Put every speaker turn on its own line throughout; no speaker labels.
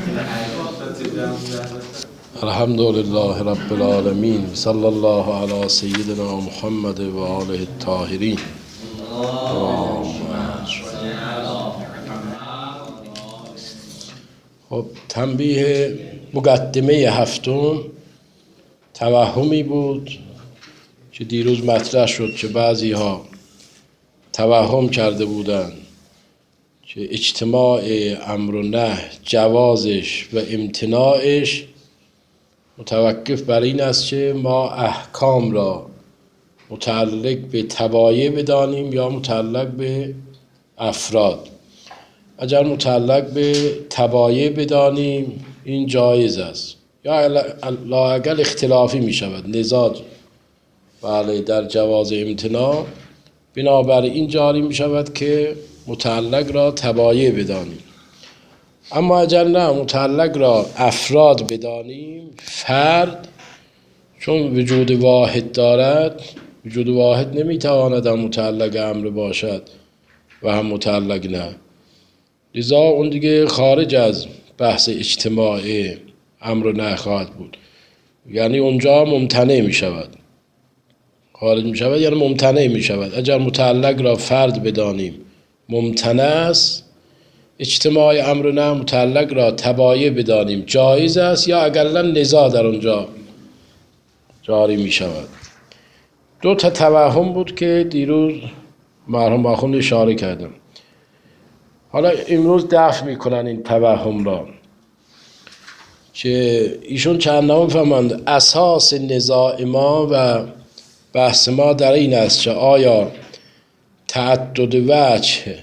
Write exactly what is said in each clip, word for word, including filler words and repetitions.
الحمد لله رب العالمين صلی الله علی سیدنا محمد و آله الطاهرین. خب تنبیه مقدمه هفتم توهمی بود که دیروز مطرح شد که بعضی ها توهم کرده بودند که اجتماع امر و نهی جوازش و امتناعش متوقف بر این است که ما احکام را متعلق به تبایع بدانیم یا متعلق به افراد. اگر متعلق به تبایع بدانیم این جایز است، یا لااقل اختلافی می شود، نزاع بله در جواز امتناع بنابراین این جاری می شود که متعلق را تبایع بدانیم. اما اگر نه متعلق را افراد بدانیم، فرد چون وجود واحد دارد، وجود واحد نمیتواند هم متعلق امر باشد و هم متعلق نه، لذا اون دیگه خارج از بحث اجتماع امر و نهی خواهد بود، یعنی اونجا ممتنع می شود، خارج می شود یعنی ممتنع می شود. اگر متعلق را فرد بدانیم ممتنع است، اجتماع امر و نهی متعلق را تبایع بدانیم جایز است، یا اقلا نزاع در اونجا جاری می شود. دو تا توهم بود که دیروز مرحوم آخوند اشاره کردم. حالا امروز دفع میکنن این توهم را که ایشون چند نام فهمند اساس نزاع ما و بحث ما در این است که آیا تعدد وجه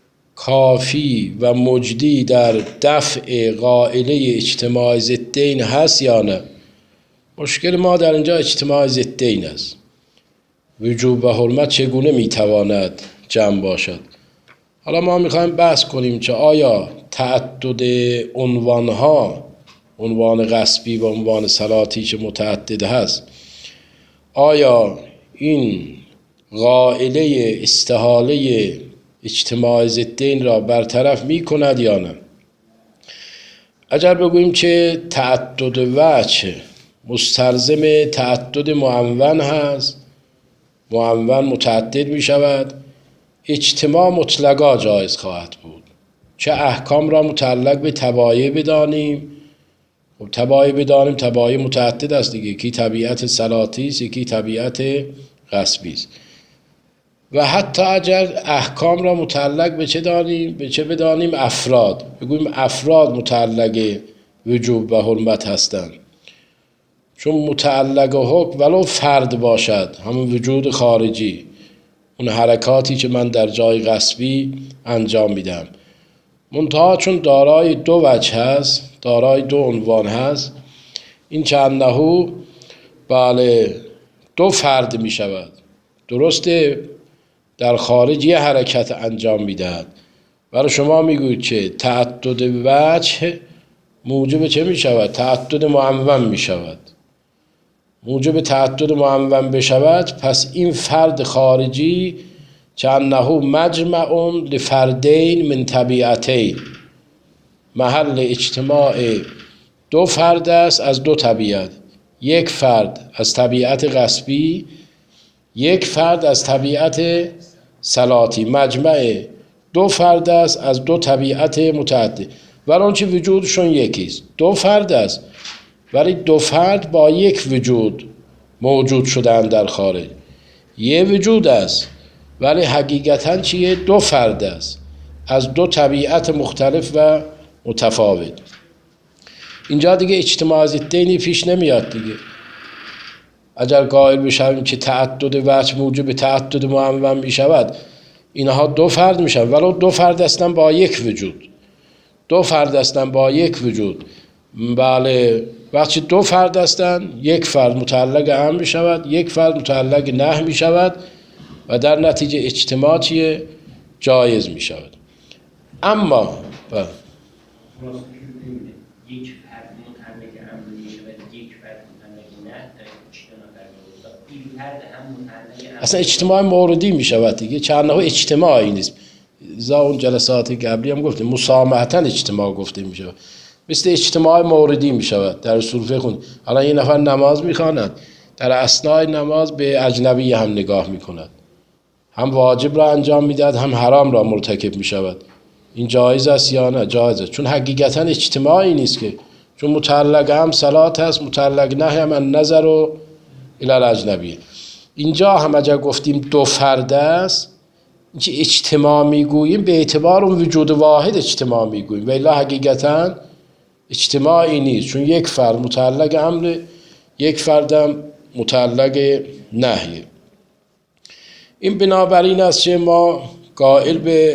کافی و مجدی در دفع قائله اجتماع ضدین هست یا نه. مشکل ما در اینجا اجتماع ضدین است. وجوب و حرمت چگونه میتواند جمع باشد؟ حالا ما میخوایم بحث کنیم که آیا تعدد عنوانها، عنوان غصبی و عنوان صلاتی که متعدد هست، آیا این قائله استحاله اجتماع ضدین را برطرف می کند یا نه؟ اگر بگوییم که تعدد وجه مستلزم تعدد معنون هست، معنون متعدد می شود، اجتماع مطلقا جایز خواهد بود. چه احکام را متعلق به تبایع بدانیم، خب تبایع بدانیم، تبایع متعدد است دیگه، یکی طبیعت صلاتی است، یکی طبیعت غصبی است. و حتی اگر احکام را متعلق به چه دانیم، به چه بدانیم؟ افراد، بگوییم افراد متعلق وجوب و حرمت هستند، چون متعلق حکم ولو فرد باشد، همون وجود خارجی، اون حرکاتی که من در جای غصبی انجام میدم، منتها چون دارای دو وجه هست، دارای دو عنوان هست، این چند نهو بله دو فرد می شود. درسته در خارج یه حرکت انجام میدهد، برای شما میگوید که تعدد وجه موجب چه می شود؟ تعدد معنون می شود. موجب تعدد معنون بشود، پس این فرد خارجی چند مجمع لفردین من طبیعتین، محل اجتماع دو فرد است از دو طبیعت، یک فرد از طبیعت غصبی، یک فرد از طبیعت صلاتی، مجمع دو فرد است از دو طبیعت متعدد، ولی آنچه وجودشون یکیست، دو فرد است، ولی دو فرد با یک وجود موجود شدن در خارج. یه وجود است ولی حقیقتاً چیه؟ دو فرد است از دو طبیعت مختلف و متفاوت. اینجا دیگه اجتماع ضدینی پیش نمیاد دیگه. اگر قائل بشویم که تعدد وجه موجب تعدد معنون می شود، اینها دو فرد می شود، ولو دو فرد هستن با یک وجود، دو فرد هستن با یک وجود، بله وقتی دو فرد هستن، یک فرد متعلق امر می شود، یک فرد متعلق نهی می شود و در نتیجه اجتماع چیه؟ جایز می شود. اما بله
یک فرد متعلق امر می شود، یک فرد متعلق نهی، این فرد هم متعلق
اصلا اجتماع موردی می شود دیگه، چند نوع اجتماعی نیست. زا اون جلسات قبلی هم گفتیم مسامحتاً اجتماع گفته می شود. مثل اجتماع موردی می شود. در اصول فقه الان یه نفر نماز می خواند، در اثنای نماز به اجنبی هم نگاه می کند، هم واجب را انجام می دهد هم حرام را مرتکب می شود. این جایز است یا نه؟ جایز است، چون حقیقتا اجتماعی نیست که، چون متعلق هم صلات هست، متعلق نهی هم النظر و الی الاجنبی. اینجا هم اگر گفتیم دو فرد است، اینکه اجتماع میگوییم به اعتبار اون وجود واحد اجتماع میگوییم، ولی حقیقتا اجتماعی نیست، چون یک فرد متعلق امر، یک فردم متعلق نهی. این بنابراین است که ما قائل به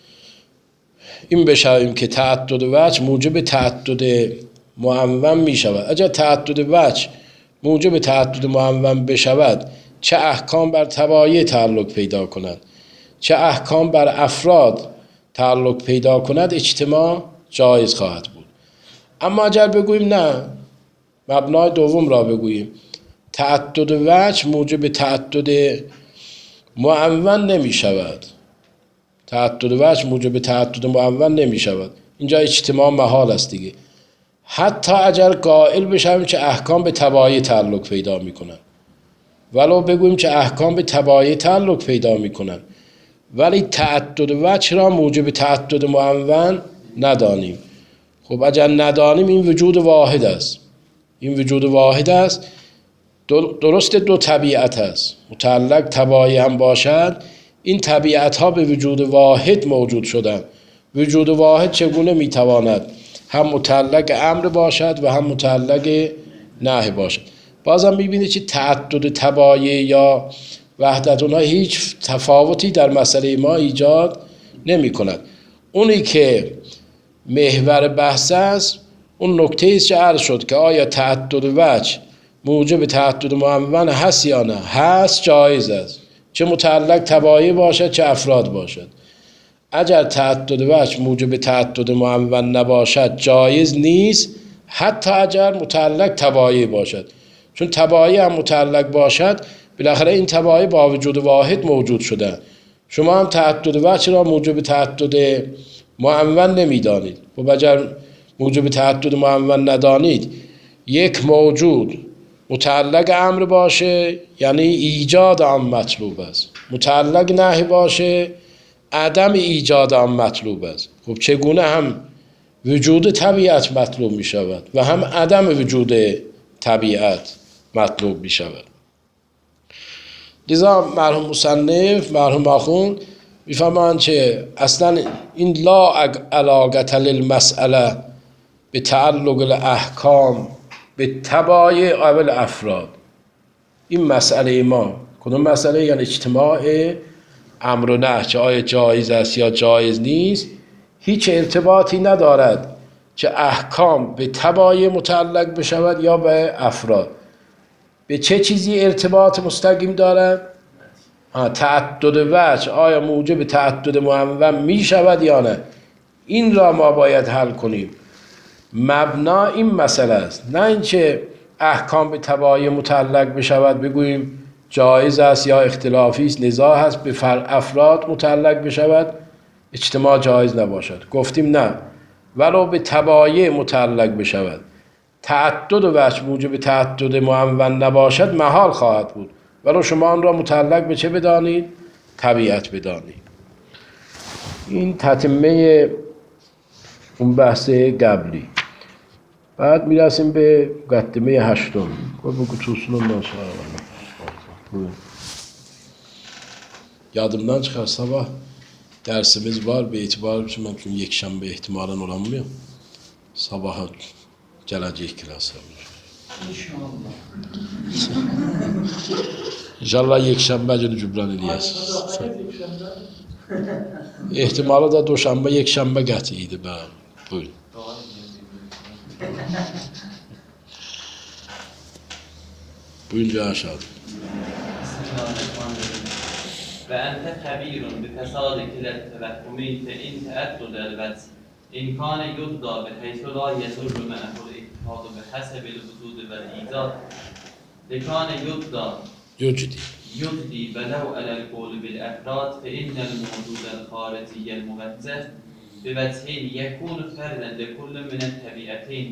این بشویم که تعدد وجه موجب تعدد معون می شود. اگر تعدد وجه موجب تعدد معون بشود، چه احکام بر تبایع تعلق پیدا کند، چه احکام بر افراد تعلق پیدا کند، اجتماع جایز خواهد بود. اما اگر بگوییم نه، مبنای دوم را بگوییم، تعدد وجه موجب تعدد معون نمی شود، تعدد وجه موجب تعدد معون نمی شود، اینجا اجتماع محال است دیگه. حتی اگر قائل بشویم که احکام به تبایع تعلق پیدا می کنند، ولو بگوییم که احکام به تبایع تعلق پیدا می کنند، ولی تعدد وجه را موجب تعدد معون ندانیم. خب اگر ندانیم، این وجود واحد است، این وجود واحد است. درست دو طبیعت است، متعلق تبایع هم باشد، این طبیعت ها به وجود واحد موجود شدن. وجود واحد چگونه میتواند هم متعلق امر باشد و هم متعلق نهی باشد؟ بازم میبینید که تعدد تبایع یا وحدت اونها هیچ تفاوتی در مسئله ما ایجاد نمی کند. اونی که محور بحث است اون نکته است که عرض شد که آیا تعدد وجه موجب تعدد معون هست یا نه؟ هست، جایز است، چه متعلق تبایع باشد چه افراد باشد. اگر تعدد وجه موجب تعدد معون نباشد جایز نیست، حتی اگر متعلق تبایع باشد، چون تبایع هم متعلق باشد بالاخره این تبایع با وجود واحد موجود شده. شما هم تعدد وجه را موجب تعدد معون نمیدانید. و اگر موجب تعدد معون ندانید، یک موجود متعلق امر باشه یعنی ایجاد آن مطلوب است، متعلق نهی باشه عدم ایجاد آن مطلوب است. خب چگونه هم وجود طبیعت مطلوب می شود و هم عدم وجود طبیعت مطلوب می شود؟ لذا مرحوم مصنف، مرحوم آخوند میفهمند که اصلا این لا علاقة للمسئله به تعلق الاحکام به تبایع اول افراد. این مسئله ما کدوم مسئله؟ یعنی اجتماع امر و نهی، که آیا جایز است یا جایز نیست، هیچ ارتباطی ندارد که احکام به تبایع متعلق بشود یا به افراد. به چه چیزی ارتباط مستقیم دارد؟ تعدد وجه آیا موجب تعدد معون می شود یا نه؟ این را ما باید حل کنیم. مبنا این مسئله است، نه اینکه احکام به تبایع متعلق بشود بگوییم جایز است یا اختلافی است، نزاع است، به افراد متعلق بشود اجتماع جایز نباشد. گفتیم نه، ولو به تبایع متعلق بشود، تعدد وجه موجب تعدد معون نباشد محال خواهد بود، ولو شما آن را متعلق به چه بدانید؟ طبیعت بدانید. این تتمه اون بحث قبلی. بعد میرسیم به مقدمه هشتم. بگو توصول ناشه. یادمdan çıkar sabah dersimiz var به اعتبار çünkü ben یک şembe ihtimalen olamıyor. Sabaha gelecek klasa.
İnşallah.
İnşallah یک şembe günü cübran edeceğiz. İhtimalı da دوشنبه یک şembe قطعیه به. Buyurun. Buyurun aşağı.
وأنت خبير بفساد كلا التوهمين فإن تأدد الوجه إن كان يبدى بحيث لا يضر معه الاجتهاد بحسب الوجود والإيجاد لكان يبدى
يجدي
يجدي ولو على القول بالأفراد فإن الموجود الخارجي الموجه بوجهين يكون فردا لكل من الطبيعتين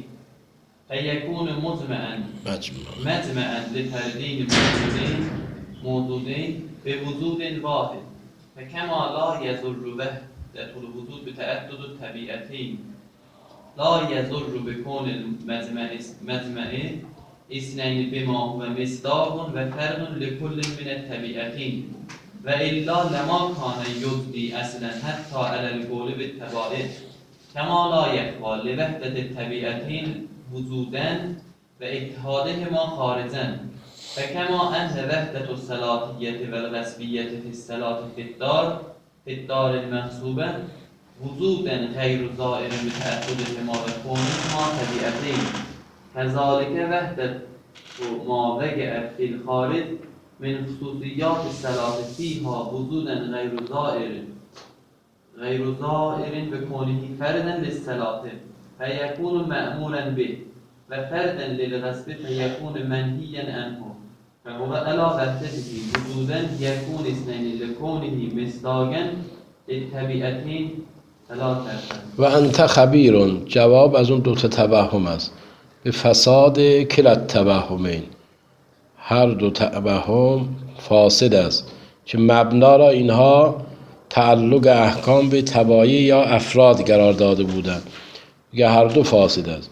فيكون مجمعا
مجمع
مجمعا لفردين موجودين موجودين بوجود واحد فكما لا يضر وحدة الوجود بتعدد الطبيعتين لا يضر بكون المجمع مجمع اثنين بما هو مصداق وفرد لكل من الطبيعتين وإلا لما كان يجدي أصلا حتى على القول بالتبائع كما لا يخفى لوحدة الطبيعتين وجودا واتحادهما خارجا فكما أن وحدة الصلاحية والغصبية في الصلاة في الدار في الدار المغصوبة وجودا غير ظاهر بتأكدهما وكونهما طبيعتين كذلك وحدة ما وقعت في الخارج من خصوصيات الصلاة فيها وجودا غير ظاهر غير ظاهر بكونه فردا للصلاة فيكون مأمورا به وفردا للغصب فيكون منهيا عنه فهو على وحدته وجودا يكون اثنين لكونه مصداقا للطبيعتين ثلاثة.
و انت خبیر جواب از اون دو تا توهم است به فساد کلا التوهمین هر دو توهم فاسد است که مبنا را اینها تعلق احکام به تبایع یا افراد قرار داده بودند یا هر دو فاسد است.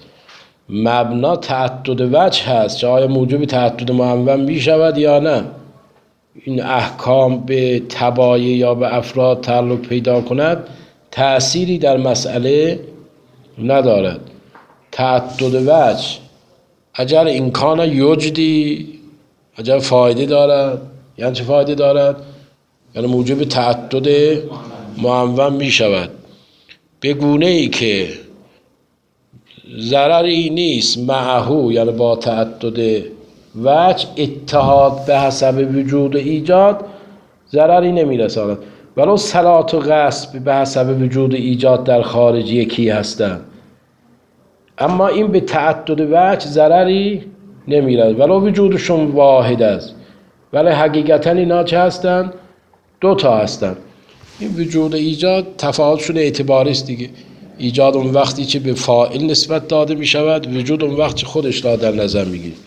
مبنا تعدد وجه هست که آیا موجب تعدد معون می شود یا نه. این احکام به تبایع یا به افراد تعلق پیدا کند تأثیری در مسئله ندارد. تعدد وجه اگر امکان یوجدی اگر فایده دارد یعنی چه فایده دارد؟ یعنی موجب تعدد معون می شود به گونه ای که ضرری نیست معهو یعنی با تعدد وجه اتحاد به حسب وجود ایجاد ضرری نمی رساند ولو صلات و غصب به حسب وجود ایجاد در خارج یکی هستند اما این به تعدد وجه ضرری نمی رساند ولو وجودشون واحد است ولی حقیقتا اینا چه هستند؟ دو تا هستند. این وجود ایجاد تفاوتشون اعتباری است دیگه. ایجاد اون وقتی که به فاعل نسبت داده می شود وجود اون وقتی خودش را در نظر می گیرد.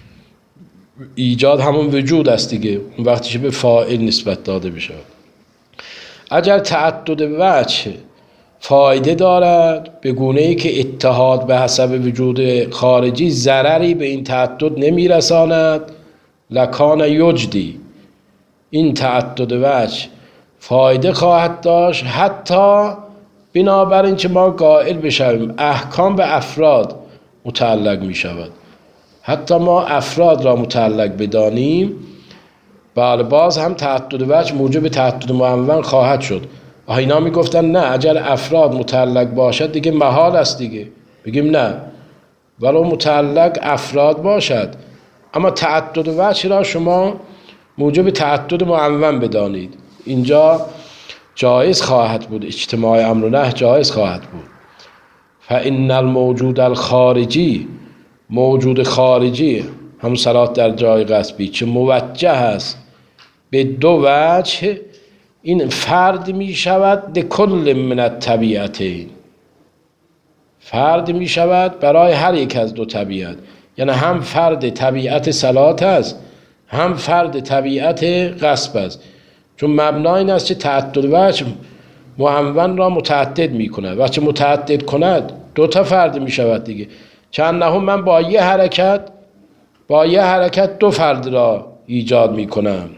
ایجاد همون وجود است دیگه اون وقتی که به فاعل نسبت داده می شود. اگر تعدد وجه فایده دارد به گونه ای که اتحاد به حسب وجود خارجی ضرری به این تعدد نمی رساند لکان یجدی این تعدد وجه فایده خواهد داشت حتی بنابراین که ما قائل بشویم احکام به افراد متعلق می شود حتی ما افراد را متعلق بدانیم بله باز هم تعدد وجه موجب تعدد معون خواهد شد. اینا می گفتن نه اگر افراد متعلق باشد دیگه محال است دیگه بگیم نه ولو متعلق افراد باشد اما تعدد وجه را شما موجب تعدد معون بدانید اینجا جایز خواهد بود اجتماع امر و نهی جایز خواهد بود. فان الموجود الخارجی موجود خارجی هم صلات در جای غصبی چه موجه است به دو وجه این فرد می شود لکل من الطبیعتین فرد می شود برای هر یک از دو طبیعت یعنی هم فرد طبیعت صلات است هم فرد طبیعت غصب است چون مبنا این است که تعدد وجه معون را متعدد می کند وقتی متعدد کند دو تا فرد می شود دیگه چند نهم من با یه حرکت با یه حرکت دو فرد را ایجاد می کنم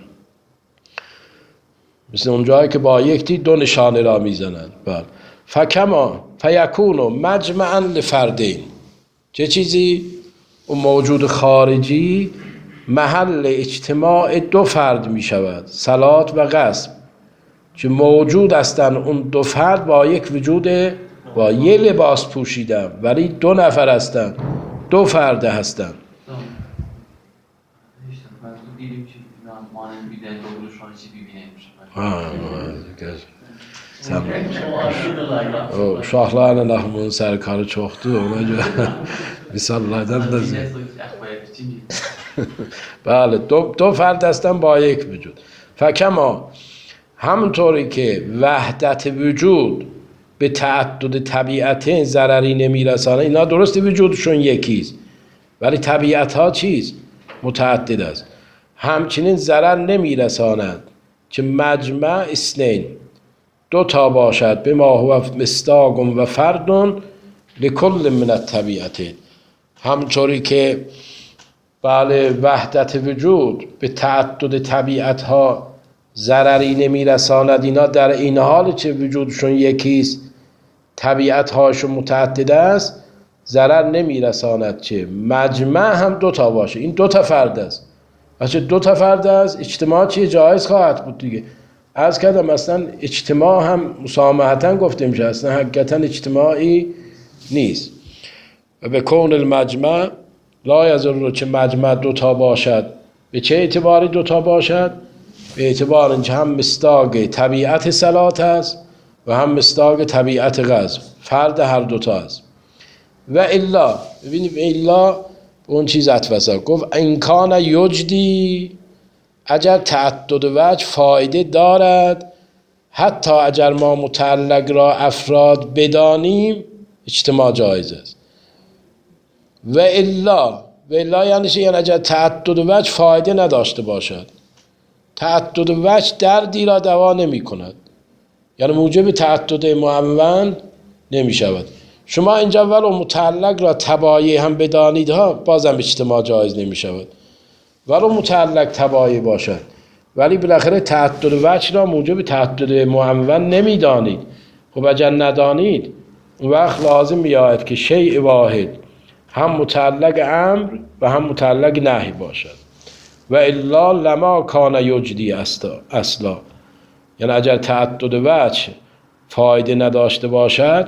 مثل اونجایی که با یک تیر دو نشانه را می زنند. بله فکما فیکونو مجمعا لفردین چه چیزی؟ اون موجود خارجی محل اجتماع دو فرد می شود صلات و غصب که موجود هستند اون دو فرد با یک وجود با یه لباس پوشیدن ولی دو نفر هستند دو فرد هستند. Uşaqlarla Nahmunun sərkarı çoxdur, ona görə misallardan da بله دو, دو فرد هستن با یک وجود فکما همونطوری که وحدت وجود به تعدد طبیعتین ضرری نمیرسانه، اینا درسته وجودشون یکیست ولی طبیعت ها چیز متعدد است. همچنین ضرر نمیرساند که مجمع اثنین دو تا باشد به ما هو مصداق و فرد لکل من الطبیعتین، همطوری که بله وحدت وجود به تعدد طبیعت ها ضرری نمیرساند، اینا در این حال چه وجودشون یکیست طبیعت هاشون متعدد است ضرر نمیرساند چه مجمع هم دو تا باشه. این دو تا فرد است، وقتی دو تا فرد است اجتماع چیه جایز خواهد بود دیگه. عرض کردم اصلا اجتماع هم مسامحتاً گفته میشه، اصلا حقیقتاً اجتماعی نیست. و به کون المجمع لا یضر که مجمع دو تا باشد. به چه اعتباری دو تا باشد؟ به اعتبار اینکه هم مصداق طبیعت صلات است و هم مصداق طبیعت غصب، فرد هر دو تا است. و الا، ببینید الا اون چیز اتفسا گفت امکان یجدی، اگر تعدد وجه فایده دارد حتی اگر ما متعلق را افراد بدانیم اجتماع جایز است. و الا، و الا یعنی چه؟ یعنی اگر تعدد وجه فایده نداشته باشد، تعدد وجه دردی را دوا نمی کند، یعنی موجب تعدد معون نمی شود. شما اینجا ولو متعلق را تبایی هم بدانید ها بازم اجتماع جایز نمی شود، ولو متعلق تبایی باشد، ولی بالاخره تعدد وجه را موجب تعدد معون نمی دانید. خب اگر ندانید اون وقت لازم می آید که شیء واحد هم متعلق امر و هم متعلق نهی باشد. و الا لما کان یجدی اصلا، یعنی اگر تعدد وجه فایده نداشته باشد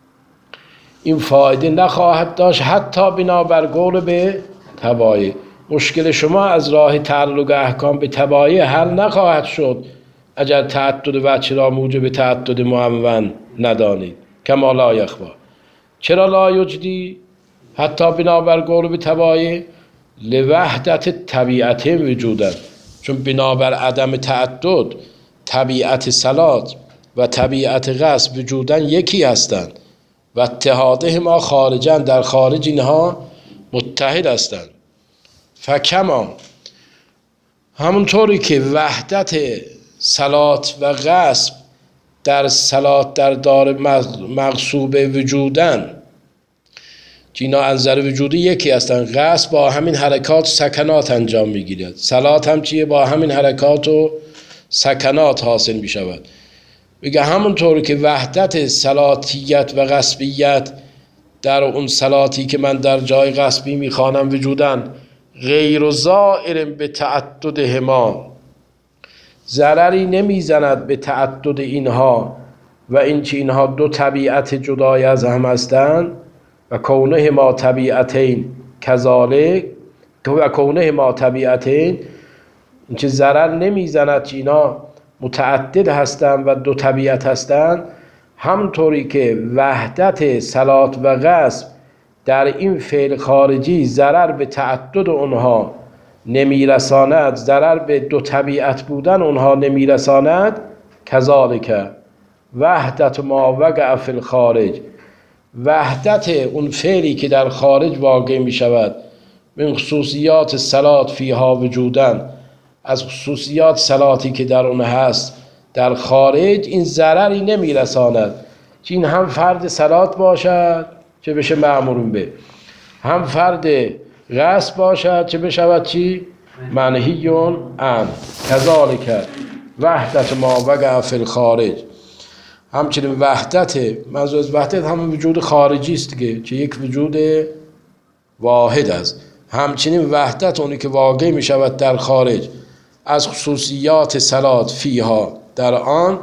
این فایده نخواهد داشت حتی بنابر قول به تبایی. مشکل شما از راه تعلق احکام به تبایی حل نخواهد شد اگر تعدد وجه را موجب تعدد معون ندانید. کما لا یخفی. چرا لا یجدی حتی بنابر قول به تبایی؟ لوحدت طبیعت وجودن، چون بنابر عدم تعدد طبیعت صلات و طبیعت غصب وجودن یکی هستند و اتحاده ما خارجن، در خارج اینها متحد هستند. فکما، همونطوری که وحدت صلات و غصب در صلات در دار مغصوب وجودن که اینا انظر وجودی یکی هستن، غصب با همین حرکات و سکنات انجام میگیرد، صلات هم چیه با همین حرکات و سکنات حاصل میشود. بگه همونطور که وحدت صلاتیت و غصبیت در اون صلاتی که من در جای غصبی میخوانم وجودن غیر و زائر به تعددهما، ضرری نمیزند به تعدد اینها و این چه اینها دو طبیعت جدای از هم هستند و کونه ما طبیعتین کذالک و کونه ما طبیعتین، این چه ضرر نمیزند که اینا متعدد هستند و دو طبیعت هستند، همطوری که وحدت صلات و غصب در این فعل خارجی ضرر به تعدد اونها نمیرساند، ضرر به دو طبیعت بودن اونها نمیرساند. کذالک وحدت ما وقع فی الخارج، وحدت اون فعلی که در خارج واقع می شود من خصوصیات صلات فیها وجودن، از خصوصیات صلاتی که در اون هست در خارج این ضرری نمی رساند که این هم فرد صلات باشد چه بشه مأمورون به، هم فرد غصب باشد چه بشود چی؟ منهیون عن. کذالک وحدت ما وقع فی الخارج، همچنین وحدت، منظور از وحدت همون وجود خارجی است که چه یک وجود واحد است، همچنین وحدت اونی که واقع می شود در خارج از خصوصیات صلات فیها در آن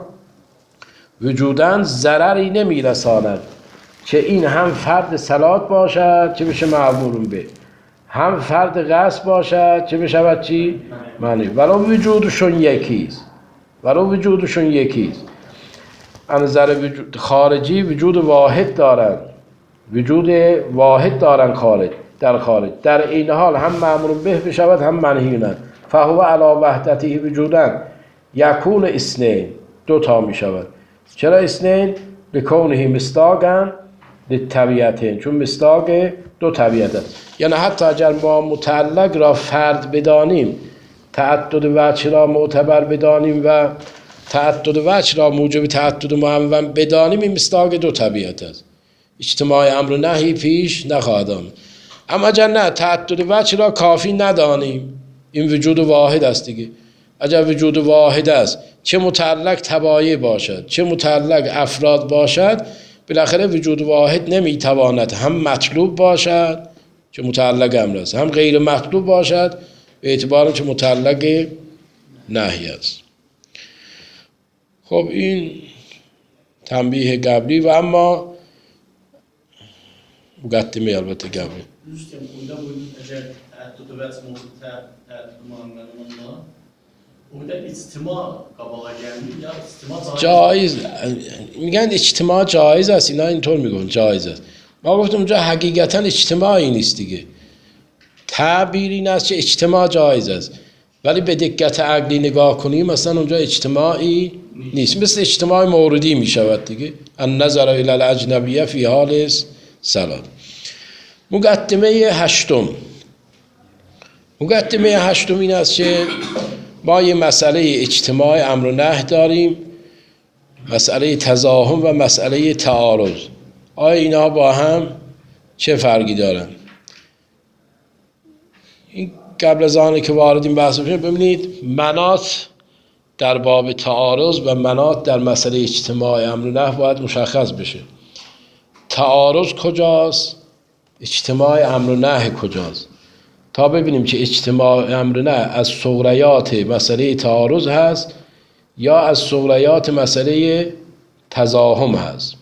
وجودن ضرری نمی رساند که این هم فرد صلات باشد چه بشه معمورون به، هم فرد غصب باشد چه بشود چی؟ معنی ولو وجودشون یکیست، ولو وجودشون یکیست. انظر وجود خارجی وجود واحد دارن، وجود واحد دارن خارج در خارج، در این حال هم مأمور به بشود هم منهیونن. فهو علی وحدته وجودن یکون اثنین، دو تا می شود. چرا اثنین؟ لکونه مصداقا للطبیعتین، چون مصداق دو طبیعت است. یعنی حتی اگر ما متعلق را فرد بدانیم، تعدد وجه را معتبر بدانیم و تعدد وجه را موجب تعدد معون بدانیم، این مصداق دو طبیعت است، اجتماع امر و نهی پیش نخواهد آمد. اما اگر نه تعدد وجه را کافی ندانیم، این وجود واحد است دیگه. اگر وجود واحد است، چه متعلق تبایع باشد چه متعلق افراد باشد، بالاخره وجود واحد نمیتواند هم مطلوب باشد که متعلق امر است، هم غیر مطلوب باشد به اعتبار که متعلق نهی است. خب این تنبیه قبلی و اما مقدمه البته قبلی.
دوستم اونجا بود اگر تعدد وجه موجود تعدد معامله الله اونجا اجتماع قبال گرمی یا اجتماع
جایز میگن اجتماع جایز است، اینا اینطور میگن جایز است. ما گفتم اونجا حقیقتا اجتماعی نیست دیگه، تعبیر این است که اجتماع جایز است، ولی به دقت عقلی نگاه کنیم مثلا اونجا اجتماعی نیست، مثل اجتماع موردی میشود دیگه. النظر الی الاجنبیه فی حال سلام. مقدمه هشتم مقدمه هشتم این است که ما یه مسئله اجتماع امر و نهی داریم، مسئله تزاحم و مسئله تعارض. آیا اینا با هم چه فرقی دارن؟ این قبل از آنه که وارد این بحث بشیم ببینید مناط در باب تعارض و مناط در مسئله اجتماع امر و نهی باید مشخص بشه. تعارض کجاست؟ اجتماع امر و نهی کجاست؟ تا ببینیم که اجتماع امر و نهی از صغریات مسئله تعارض هست یا از صغریات مسئله تزاحم هست.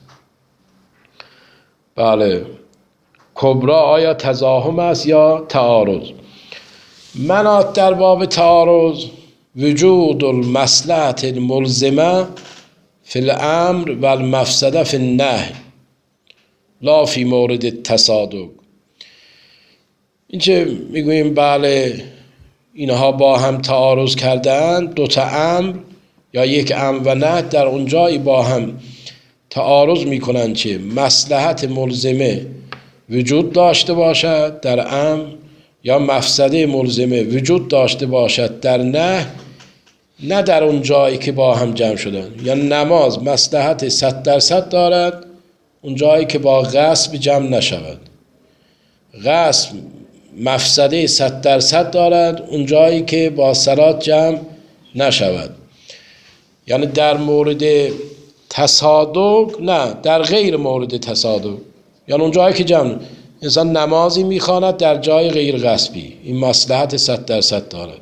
بله، کبرا آیا تزاحم است یا تعارض؟ مناط در باب تعارض وجود المصلحة الملزمه فی الامر و المفسده فی النهی لا فی مورد التصادق. این که میگوییم بله اینها با هم تعارض کردن، دو تا امر یا یک امر و نهی در اونجایی با هم تعارض میکنن که مصلحت ملزمه وجود داشته باشد در امر یا مفسده ملزمه وجود داشته باشد در نهی، نه در اون جایی که با هم جمع شدن. یا نماز مصلحت صد درصد دارد اون جایی که با غصب جمع نشود، غصب مفسده صد درصد دارد اون جایی که با صلات جمع نشود. یعنی در مورد تصادق نه، در غیر مورد تصادق، یعنی اون جایی که جمع انسان نمازی میخواند در جای غیر غصبی، این مصلحت صد درصد دارد.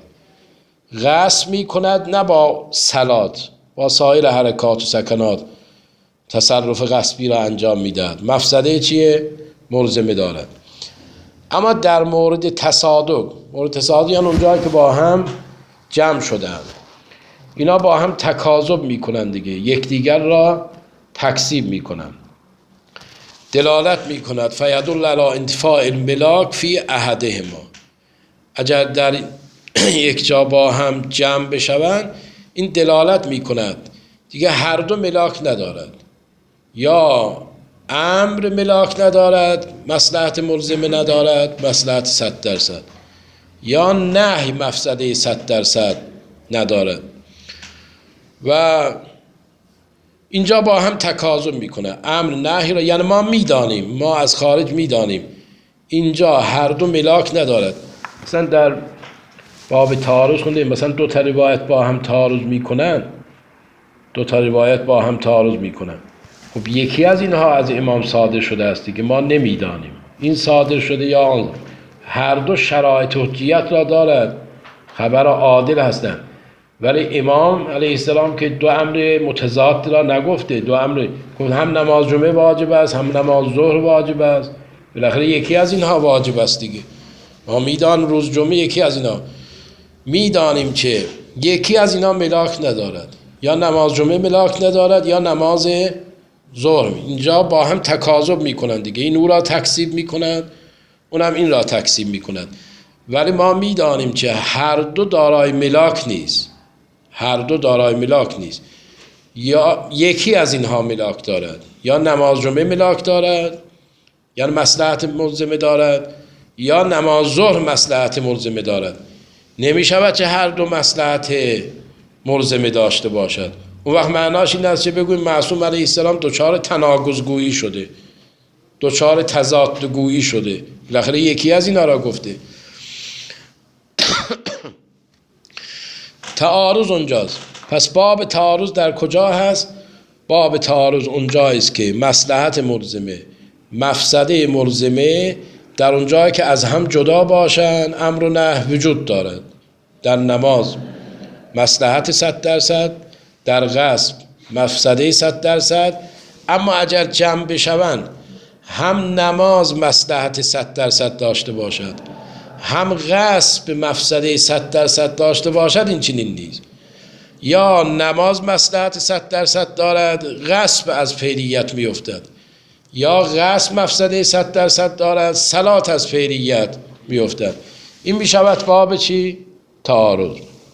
غصب میکند نه با صلات، با سایر حرکات و سکنات تصرف غصبی را انجام میدهد، مفسده چیه؟ ملزمه دارد. اما در مورد تصادق، مورد تصادق یعنی اونجایی که با هم جمع شدند، اینا با هم تکاذب میکنن دیگه، یکدیگر را تکذیب میکنن، دلالت میکند فیدل علی انتفاع الملاک فی احدهما. اگر در یک جا با هم جمع بشوند این دلالت میکند دیگه هر دو ملاک ندارد، یا امر ملاک ندارد مصلحت ملزمه ندارد مصلحت صد درصد، یا نهی مفسده صد درصد ندارد و اینجا با هم تکاذب میکنه امر نهی را. یعنی ما میدانیم، ما از خارج میدانیم اینجا هر دو ملاک ندارد. مثلا در باب تعارض خوندیم مثلا دو تا روایت با هم تعارض میکنن، دو تا روایت با هم تعارض میکنن. خب یکی از اینها از امام صادر شده است دیگه، ما نمیدانیم این صادر شده یا آن. هر دو شرایط حجیت را دارد، خبر عادل هستند، ولی امام علیه السلام که دو امر متضاد را نگفته، دو امر گفت هم نماز جمعه واجب است هم نماز ظهر واجب است، بالاخره یکی از اینها واجب است دیگه. ما میدان روز جمعه یکی از اینها، میدانیم که یکی از اینها ملاک ندارد، یا نماز جمعه ملاک ندارد یا نماز ظهر. اینجا با هم تکاذب میکنند دیگه، این او را تکذیب میکنند اونم این را تکذیب میکنند، ولی ما میدانیم که هر دو دارای ملاک نیست، هر دو دارای ملاک نیست. یا یکی از اینها ملاک دارد، یا نماز جمعه ملاک دارد یعنی مصلحت ملزمه دارد، یا نماز ظهر مصلحت ملزمه دارد. نمی شود که هر دو مصلحت ملزمه داشته باشد. اون وقت معناش این است که بگویم معصوم علیه السلام دچار تناقض‌گویی شده، دچار تضادگویی شده. بالاخره یکی از اینا را گفته. تعارض اونجاست. پس باب تعارض در کجا هست؟ باب تعارض اونجاییست که مصلحت ملزمه، مفسده ملزمه در اونجایی که از هم جدا باشن امر و نهی وجود دارد. در نماز مصلحت صد درصد، در غصب مفسده صد درصد. اما اگر جمع بشوند هم نماز مصلحت صد درصد داشته باشد، هم غصب مفسده صد درصد داشته باشد، این چنین نیست. یا نماز مصلحت صد درصد دارد، غصب از فعلیت می افتد، یا غصب مفسده صد درصد دارد، صلات از فعلیت می افتد. این می شود باب چی؟ تعارض.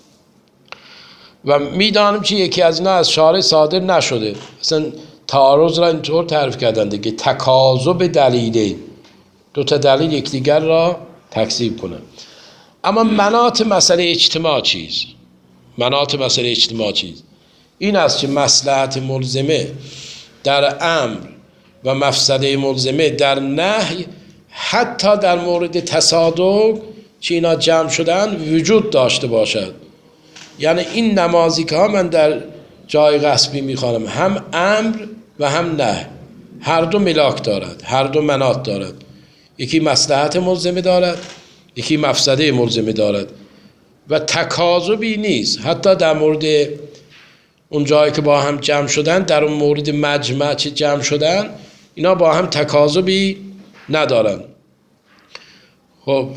و می دانم که یکی از اینا از شارع صادر نشده. مثلا تعارض را اینطور تعریف کردند که تکاذب دلیله، دو تا دلیل یکدیگر را تکذیب کنند. اما مناط مسئله اجتماع چیست؟ مناط مسئله اجتماع چیست؟ این است که مصلحت ملزمه در امر و مفسده ملزمه در نهی، حتی در مورد تصادق که اینا جمع شدن وجود داشته باشد. یعنی این نمازی که ها من در جای غصبی میخوانم هم امر و هم نهی، هر دو ملاک دارد، هر دو مناط دارد. یکی مصلحت ملزمه دارد، یکی مفسده ملزمه دارد و تکاذبی نیست. حتی در مورد اون جایی که با هم جمع شدن، در اون مورد مجمع چه جمع شدن، اینا با هم تکاذبی ندارن. خب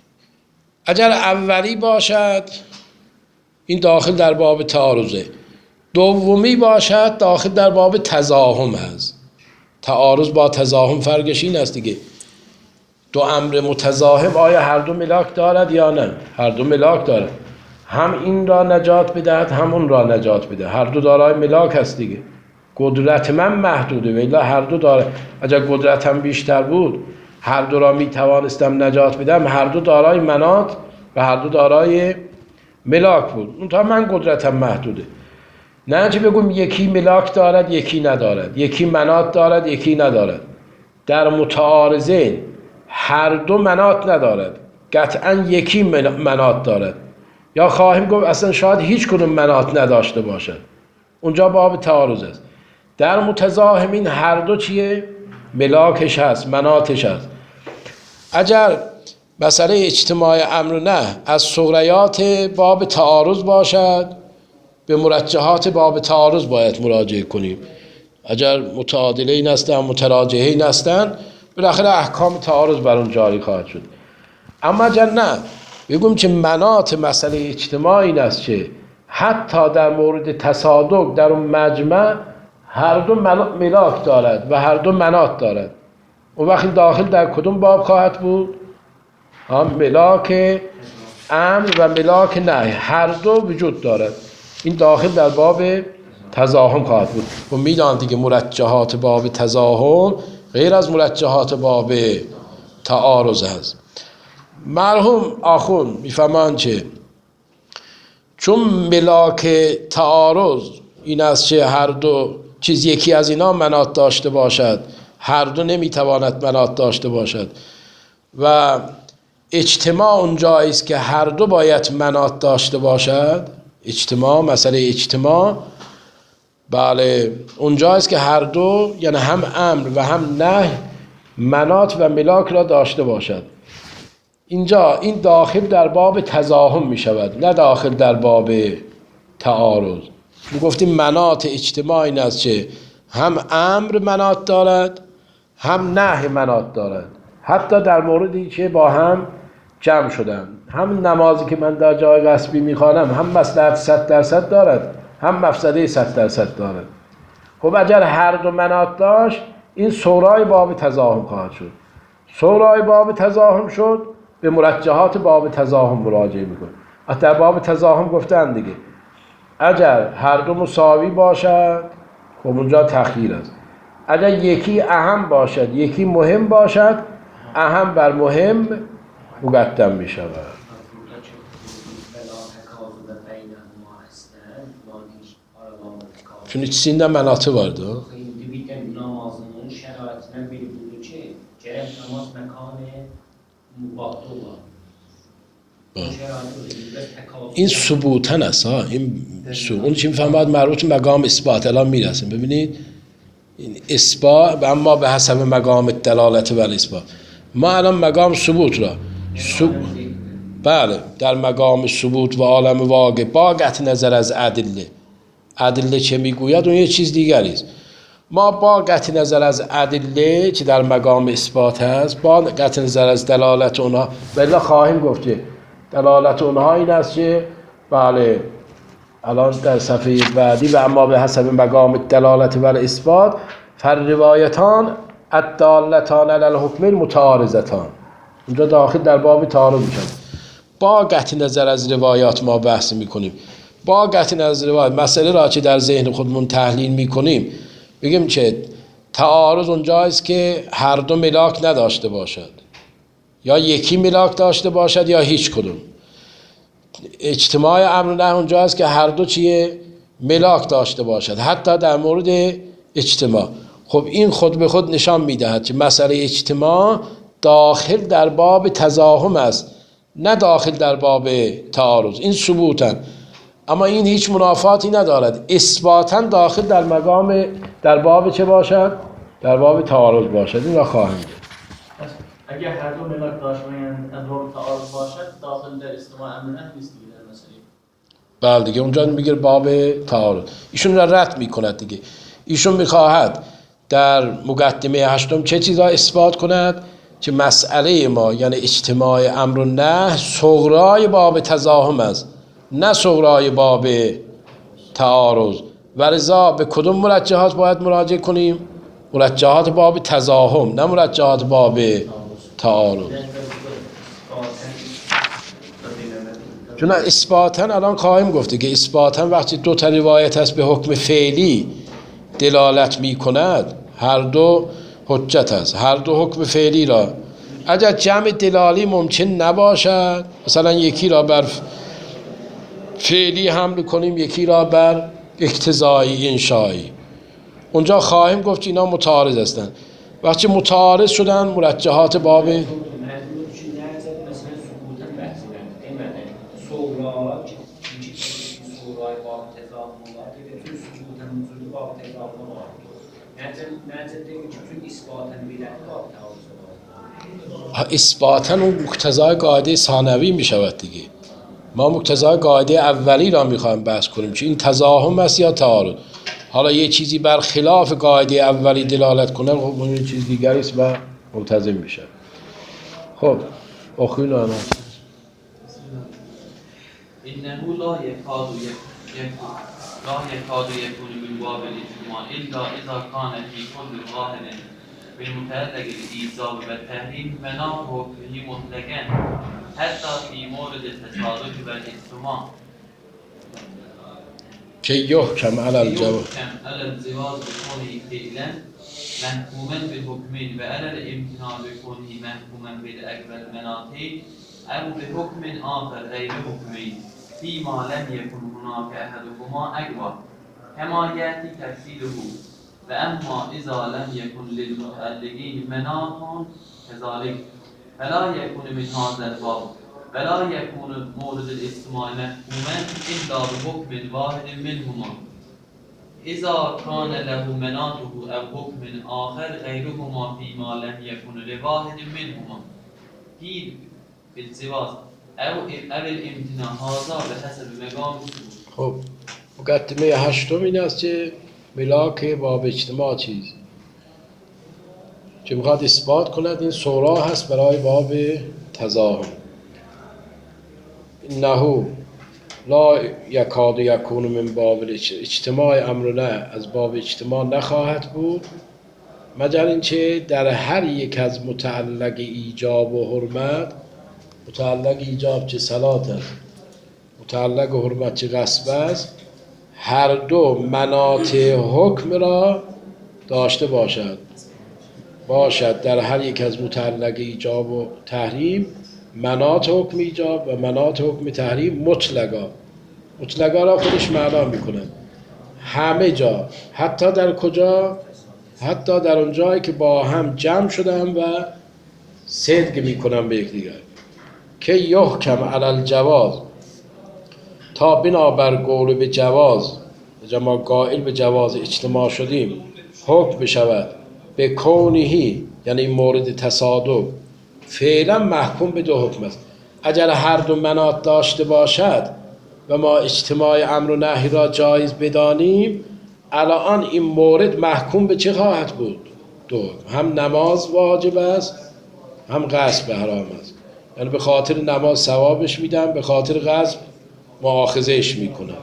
اگر اولی باشد این داخل در باب تعارضه، دومی باشد داخل در باب تزاحم هست. تعارض با تزاحم فرقش این است دیگه. دو امر متزاحم آیا هر دو ملاک دارد یا نه؟ هر دو ملاک دارد. هم این را نجات بدهد هم اون را نجات بده. هر دو دارای ملاک هست دیگه. قدرت من محدوده ولی هر دو داره. اگر قدرتم بیشتر بود هر دو را می توانستم نجات بدم، هر دو دارای مناط و هر دو دارای ملاک بود. اون تا من قدرتم محدوده. نه چه بگم یکی ملاک دارد یکی ندارد، یکی مناط دارد یکی ندارد. در متعارضین هر دو مناط ندارد، قطعا یکی مناط دارد، یا خواهیم گفت اصلا شاید هیچ کدوم مناط نداشته باشد. اونجا باب تعارض است. در متزاحمین هر دو چیه؟ ملاکش هست، مناطش هست. اگر مسئله اجتماع امر نه از صغریات باب تعارض باشد، به مرجحات باب تعارض باید مراجعه کنیم. اگر متعادلین هستن متراجحین هستن، بالاخره احکام تعارض بر اون جاری خواهد شد. اما اگر نه بگم که مناط مسئله اجتماع این است که حتی در مورد تصادق در اون مجمع هر دو ملاک دارد و هر دو مناط دارد، اون وقت داخل در کدوم باب خواهد بود؟ هم ملاک امر و ملاک نهی هر دو وجود دارد. این داخل در باب تزاحم خواهد بود. و میدانید دیگه مرجحات باب تزاحم غیر از مرجحات باب تعارض هست. مرحوم آخون میفهمند که چون ملاک تعارض این است که هر دو چیز یکی از اینا مناط داشته باشد، هر دو نمیتواند مناط داشته باشد، و اجتماع اونجایی است که هر دو باید مناط داشته باشد. اجتماع، مسئله اجتماع بله اونجایی است که هر دو یعنی هم امر و هم نهی مناط و ملاک را داشته باشد. اینجا این داخل در باب تزاحم می شود، نه داخل در باب تعارض. می گفتیم مناط اجتماع این است که هم امر مناط دارد هم نهی مناط دارد، حتی در موردی که با هم جمع شدن. هم نمازی که من در جای غصبی میخوانم هم مصلحت صد درصد دارد هم مفسده صد درصد دارد. خب اگر هر دو مناط داشت این سورای باب تزاحم خواهد شد. سورای باب تزاحم شد به مرجحات باب تزاحم مراجعه میکنه. در باب تزاحم گفتن دیگه اگر هر دو مساوی باشد خب اونجا تخییر است. اگر یکی اهم باشد یکی مهم باشد، اهم بر مهم مقدم می شود. چون ikisinde menatı vardı.
Bir namazının şeraitinden biri budur ki, gerek namaz mekanı mübahtı olan.
این ثبوتن است ها، این سو اون چی میفهمد مربوط مقام اثبات. الان میرسیم ببینید این اثبات اما به حسب مقام دلالت و اثبات. ما الان مقام ثبوت را سب... بله در مقام ثبوت و عالم واقع با قطع نظر از ادله، ادله چه میگوید اون یه چیز دیگری است. ما با قطع نظر از ادله که در مقام اثبات هست، با قطع نظر از دلالت اونها، بله خواهیم گفت که دلالت اونها این است که بله الان در صفحه بعدی و اما به حسب مقام دلالت و اثبات فالروایتان الدالتان علی الحکم المتعارضتان، اونجا داخل در باب تعارض میشن. با قطع نظر از روایات ما بحث میکنیم، با قطع نظر از روایات مسئله را که در ذهن خودمون تحلیل میکنیم بگیم که تعارض اونجاست که هر دو ملاک نداشته باشد، یا یکی ملاک داشته باشد یا هیچ کدوم. اجتماع امر نه اونجاست که هر دو چیه ملاک داشته باشد، حتی در مورد اجتماع. خب این خود به خود نشان میدهد که مسئله اجتماع داخل در باب تزاحم است، نه داخل در باب تعارض. این ثبوتن، اما این هیچ منافاتی ندارد. اثباتن داخل در مقام در باب چه باشد؟ در باب تعارض باشد. این را خواهیم دید.
اگر هر دو ملاک داشتن از باب تعارض باشد داخل در استماع امر نه نیست دیگه در مسئله.
بله دیگه اونجا میگه باب تعارض. ایشون را رد میکند دیگه. ایشون میخواهد در مقدمه هشتم چه چیزا اثبات کند؟ که مسئله ما یعنی اجتماع امر و نهی صغرای باب تزاحم است، نه صغرای باب تعارض. و لذا به کدوم مرجحات باید مراجعه کنیم؟ مرجحات باب تزاحم، نه مرجحات باب تعارض. چون اثباتن الان خواهیم گفته که اثباتن وقتی دو تا روایت هست به حکم فعلی دلالت می کند، هر دو حجت است، هر دو حکم فعلی را. اگر جمع دلالی ممکن نباشد، مثلا یکی را بر فعلی حمل کنیم یکی را بر اقتضایی انشایی، اونجا خواهیم گفت اینا متعارض هستند. وقتی متعارض شدن مرجحات باب اثباتن اون مقتضای قاعده ثانوی می شود دیگه. ما مقتضای قاعده اولی را میخوایم بحث کنیم که این تزاحم است یا تعارض. حالا یه چیزی بر خلاف قاعده اولی دلالت کنه، خب اون یه چیز دیگری است و ملتزم میشه. خب اخوین آنها
انه لا یکاد یکون لا یکاد یکون من باب الاجتماع الا اذا كان في كل واحد بالمتعلق الايجاب والتحريم مناه فيه مطلقا حتى في مورد التصادق والاجتماع
که یحکم علی الجواز
على الزواج بكونه فعلا محكوما بالحكمين وعلى الامتناع بكونه محكوما بالاكبر المناطق او بحكم آخر غير حكمين فيما لم يكن هناك احدهما اكبر كما ياتي تفصيله واما اذا لم يكن للمتعلقين مناط كذلك فلا يكون من هذا الباب ولا يكون مورد الاجتماع محكوما الا بحكم واحد منهما اذا كان له مناطه او حكم آخر غيرهما فيما لم يكن لواحد منهما في بالزواج او او الامتناع هذا بحسب مقام الثبوت.
خب مقدمه هشتم این است که ملاک باب اجتماع چیز که میخواد اثبات کند این صورا هست برای باب تزاحم. انه لا یکاد یکون من باب اجتماع امر نه از باب اجتماع نخواهد بود مگر اینکه در هر یک از متعلق ایجاب و حرمت، متعلق ایجاب چه صلات است، متعلق حرمت چه غصب است، هر دو مناط حکم را داشته باشد باشد در هر یک از متعلق ایجاب و تحریم مناط حکم ایجاب و مناط حکم تحریم مطلقا مطلقا را خودش معنا میکنه همه جا، حتی در کجا؟ حتی در اون جایی که با هم جمع شدن و صدق میکنن به یکدیگر که یحکم علی الجواز تا بنابر قول به جواز ما قائل به جواز اجتماع شدیم حکم بشود به کونهی یعنی مورد تصادق فعلا محکوم به دو حکم است. اگر هر دو مناط داشته باشد و ما اجتماع امر و نهی را جایز بدانیم الان این مورد محکوم به چه خواهد بود؟ دو هم نماز واجب است هم غصب حرام است. یعنی به خاطر نماز ثوابش میدم به خاطر غصب مؤاخذهش میکنم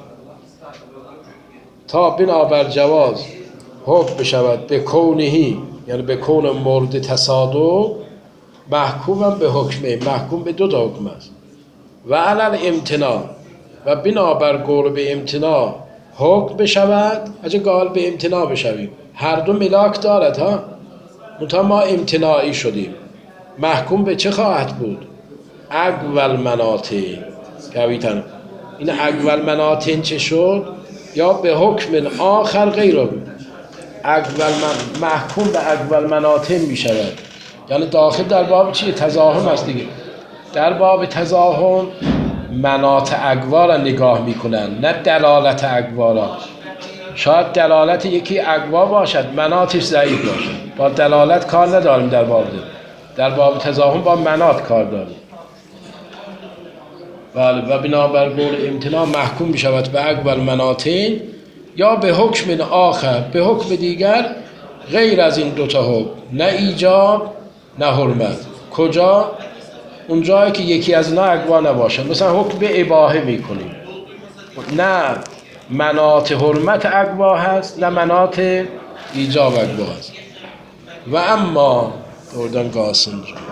تا بنابر جواز حکم بشود به کونهی یعنی به کون مورد تصادق محکومم به حکمه محکوم به دو تا حکم است و علل امتناع و بنابر قول به امتناع حکم بشود اگه قال به امتناع بشویم هر دو ملاک دارد ها منتها ما امتناعی شدیم محکوم به چه خواهد بود؟ اقوال مناطین کویتن این اقوال مناطین چه شد؟ یا به حکم آخر غیر اقوال من محکوم به اقوال مناطین می شود یعنی داخل در باب چیه؟ تزاحم است دیگه در باب تزاحم مناط اقوا را نگاه میکنن نه دلالت اقوا را شاید دلالت یکی اقوا باشد مناطش ضعیف باشد با دلالت کار نداریم در باب ده. در باب تزاحم با مناط کار داریم بله و بنابر قول امتناع محکوم بشود به اقوال مناطین یا به حکم آخر به حکم دیگر غیر از این دوتا حکم نه ایجاب نه حرمت کجا؟ اون جایی که یکی از اینا اقوا نباشه مثلا حکم به اباحه میکنیم نه مناط حرمت اقوا هست نه مناط ایجاب اقوا هست و اما دوردن قاسم